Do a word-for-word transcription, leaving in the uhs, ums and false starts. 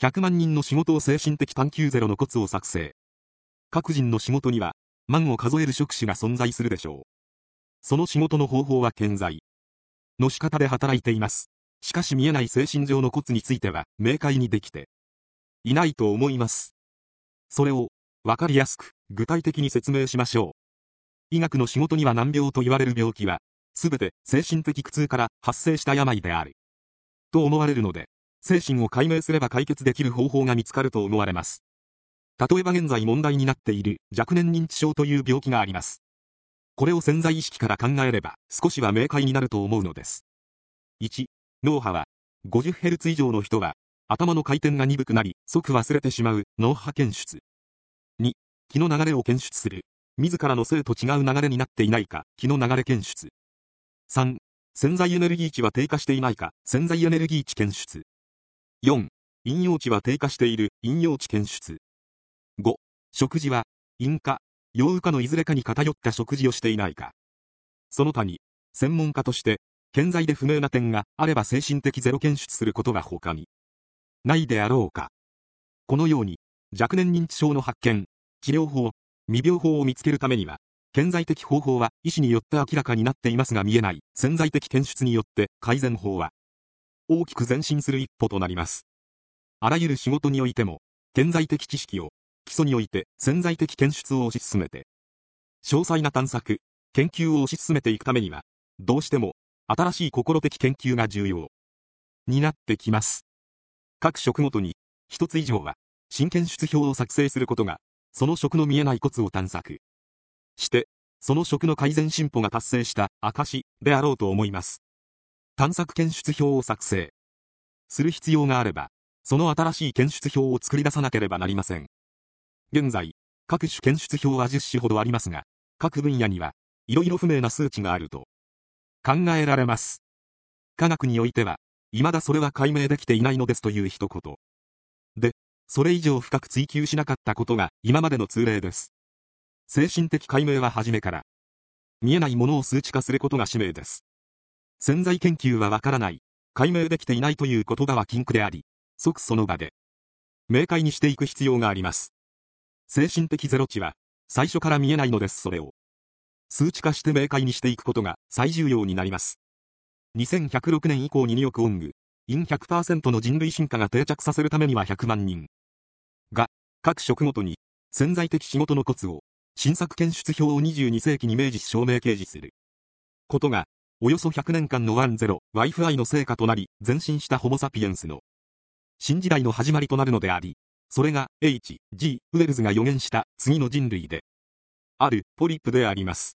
ひゃくまん人の仕事を精神的探求ゼロのコツを作成。各人の仕事には、万を数える職種が存在するでしょう。その仕事の方法は健在の仕方で働いています。しかし見えない精神上のコツについては明快にできていないと思います。それをわかりやすく具体的に説明しましょう。医学の仕事には難病と言われる病気はすべて精神的苦痛から発生した病であると思われるので、精神を解明すれば解決できる方法が見つかると思われます。例えば現在問題になっている若年認知症という病気があります。これを潜在意識から考えれば少しは明快になると思うのです。いち. 脳波は ごじゅっヘルツ 以上の人は頭の回転が鈍くなり即忘れてしまう脳波検出。に. 気の流れを検出する。自らの性と違う流れになっていないか気の流れ検出。さん. 潜在エネルギー値は低下していないか潜在エネルギー値検出。よん. 陰陽値は低下している陰陽値検出。ご. 食事は陰か陽右かのいずれかに偏った食事をしていないか。その他に専門家として顕在で不明な点があれば精神的ゼロ検出することが他にないであろうか。このように若年認知症の発見、治療法、未病法を見つけるためには顕在的方法は医師によって明らかになっていますが見えない潜在的検出によって改善法は大きく前進する一歩となります。あらゆる仕事においても顕在的知識を基礎において潜在的検出を推し進めて詳細な探索、研究を推し進めていくためにはどうしても新しい心的研究が重要になってきます。各職ごとに一つ以上は新検出表を作成することがその職の見えないコツを探索してその職の改善進歩が達成した証であろうと思います。探索検出表を作成する必要があればその新しい検出表を作り出さなければなりません。現在各種検出表はじゅっ種ほどありますが各分野にはいろいろ不明な数値があると考えられます。科学においては未だそれは解明できていないのですという一言でそれ以上深く追求しなかったことが今までの通例です。精神的解明は初めから見えないものを数値化することが使命です。潜在研究はわからない、解明できていないという言葉は禁句であり即その場で明快にしていく必要があります。精神的ゼロ値は最初から見えないのです。それを数値化して明快にしていくことが最重要になります。にせんひゃくろくねん以降ににおくオング、イン ひゃくパーセント の人類進化が定着させるためにはひゃくまん人が各職ごとに潜在的仕事のコツを新作検出表をにじゅうに世紀に明示し証明掲示することがおよそひゃくねんかんの ワンゼロワイフアイ の成果となり前進したホモサピエンスの新時代の始まりとなるのであり、それが エイチ・ジー ウェルズが予言した次の人類であるポリプであります。